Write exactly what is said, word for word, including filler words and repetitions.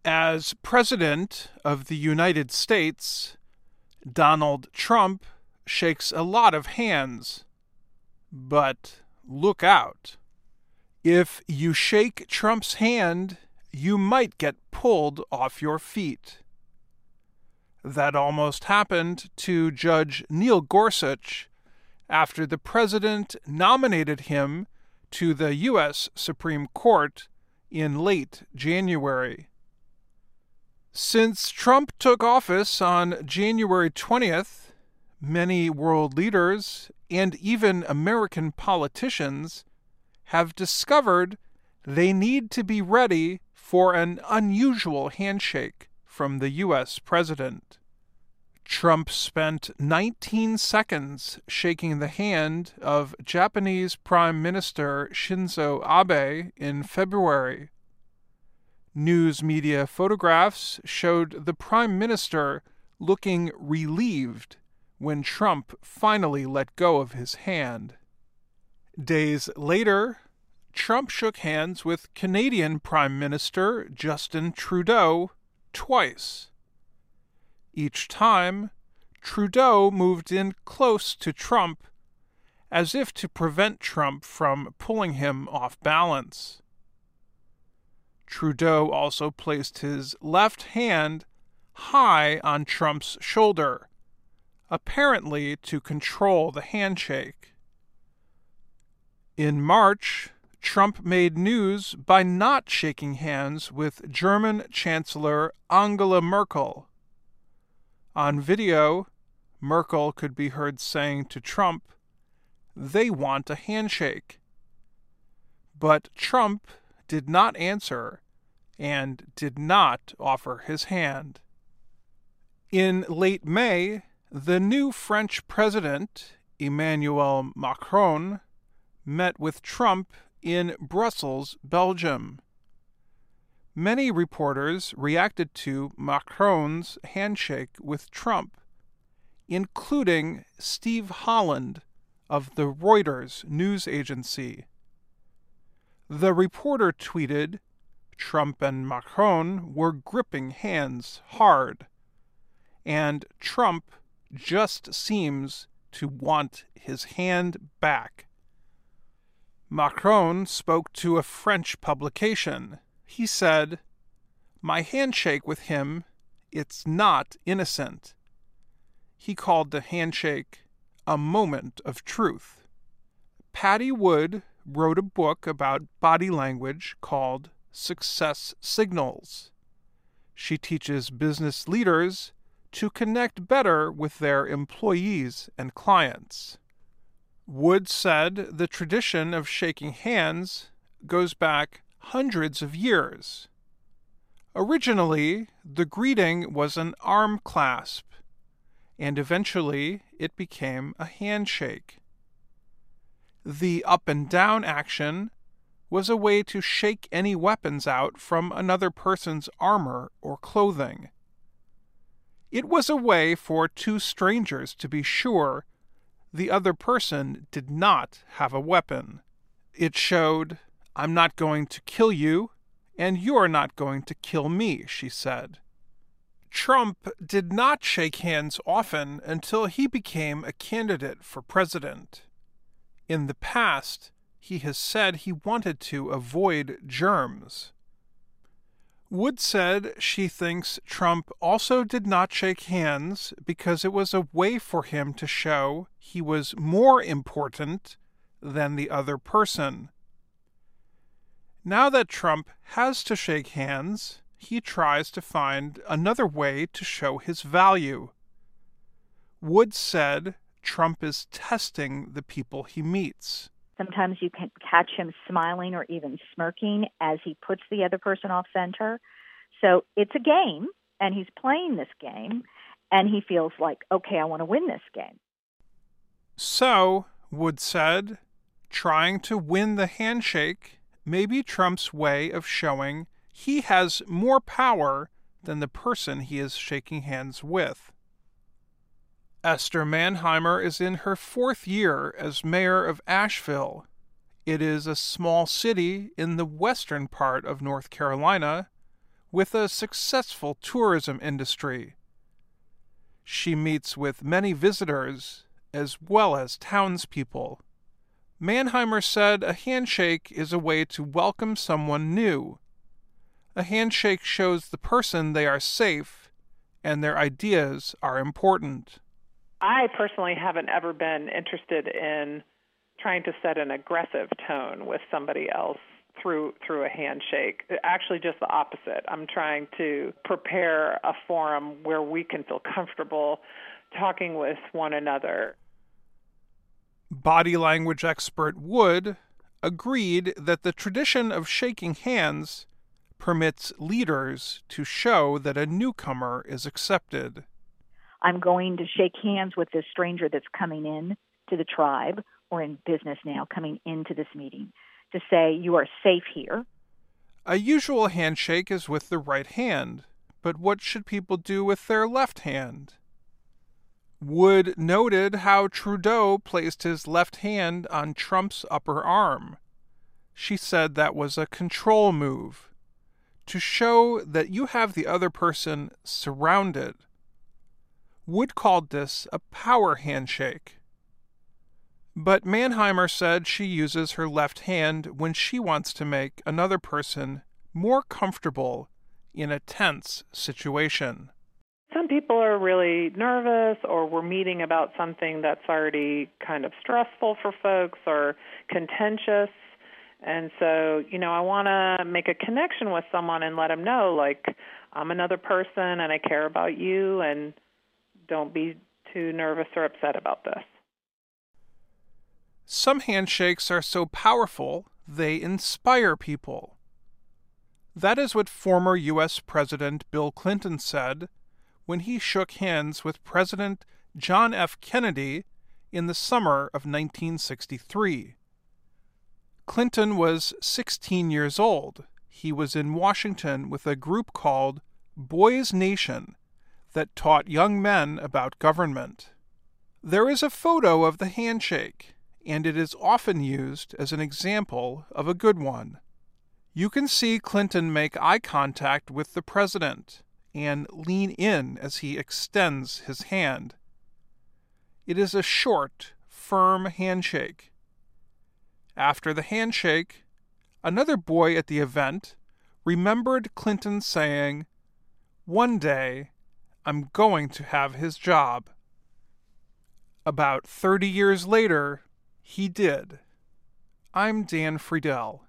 As President of the United States, Donald Trump shakes a lot of hands. But look out. If you shake Trump's hand, you might get pulled off your feet. That almost happened to Judge Neil Gorsuch after the president nominated him to the U S Supreme Court in late January. Since Trump took office on January twentieth, many world leaders and even American politicians have discovered they need to be ready for an unusual handshake from the U S president. Trump spent nineteen seconds shaking the hand of Japanese Prime Minister Shinzo Abe in February. News media photographs showed the Prime Minister looking relieved when Trump finally let go of his hand. Days later, Trump shook hands with Canadian Prime Minister Justin Trudeau twice. Each time, Trudeau moved in close to Trump, as if to prevent Trump from pulling him off balance. Trudeau also placed his left hand high on Trump's shoulder, apparently to control the handshake. In March, Trump made news by not shaking hands with German Chancellor Angela Merkel. On video, Merkel could be heard saying to Trump, "They want a handshake." But Trump did not answer and did not offer his hand. In late May, the new French president, Emmanuel Macron, met with Trump in Brussels, Belgium. Many reporters reacted to Macron's handshake with Trump, including Steve Holland of the Reuters news agency. The reporter tweeted, "Trump and Macron were gripping hands hard, and Trump just seems to want his hand back." Macron spoke to a French publication. He said, "My handshake with him, it's not innocent." He called the handshake a moment of truth. Patty Wood wrote a book about body language called Success Signals. She teaches business leaders to connect better with their employees and clients. Wood said the tradition of shaking hands goes back hundreds of years. Originally, the greeting was an arm clasp, and eventually it became a handshake. The up and down action was a way to shake any weapons out from another person's armor or clothing. It was a way for two strangers to be sure the other person did not have a weapon. It showed, "I'm not going to kill you, and you're not going to kill me," she said. Trump did not shake hands often until he became a candidate for president. In the past, he has said he wanted to avoid germs. Wood said she thinks Trump also did not shake hands because it was a way for him to show he was more important than the other person. Now that Trump has to shake hands, he tries to find another way to show his value. Wood said Trump is testing the people he meets. Sometimes you can catch him smiling or even smirking as he puts the other person off center. So it's a game, and he's playing this game, and he feels like, okay, I want to win this game. So, Wood said, trying to win the handshake may be Trump's way of showing he has more power than the person he is shaking hands with. Esther Manheimer is in her fourth year as mayor of Asheville. It is a small city in the western part of North Carolina with a successful tourism industry. She meets with many visitors as well as townspeople. Mannheimer said a handshake is a way to welcome someone new. A handshake shows the person they are safe and their ideas are important. I personally haven't ever been interested in trying to set an aggressive tone with somebody else through through a handshake. Actually, just the opposite. I'm trying to prepare a forum where we can feel comfortable talking with one another. Body language expert Wood agreed that the tradition of shaking hands permits leaders to show that a newcomer is accepted. I'm going to shake hands with this stranger that's coming in to the tribe or in business now, coming into this meeting, to say you are safe here. A usual handshake is with the right hand, but what should people do with their left hand? Wood noted how Trudeau placed his left hand on Trump's upper arm. She said that was a control move, to show that you have the other person surrounded. Wood called this a power handshake. But Mannheimer said she uses her left hand when she wants to make another person more comfortable in a tense situation. Some people are really nervous, or we're meeting about something that's already kind of stressful for folks or contentious. And so, you know, I want to make a connection with someone and let them know, like, I'm another person and I care about you, and don't be too nervous or upset about this. Some handshakes are so powerful, they inspire people. That is what former U S President Bill Clinton said when he shook hands with President John F. Kennedy in the summer of nineteen sixty-three. Clinton was sixteen years old. He was in Washington with a group called Boys Nation that taught young men about government. There is a photo of the handshake, and it is often used as an example of a good one. You can see Clinton make eye contact with the president and lean in as he extends his hand. It is a short, firm handshake. After the handshake, another boy at the event remembered Clinton saying, "One day, I'm going to have his job." About thirty years later, he did. I'm Dan Friedel.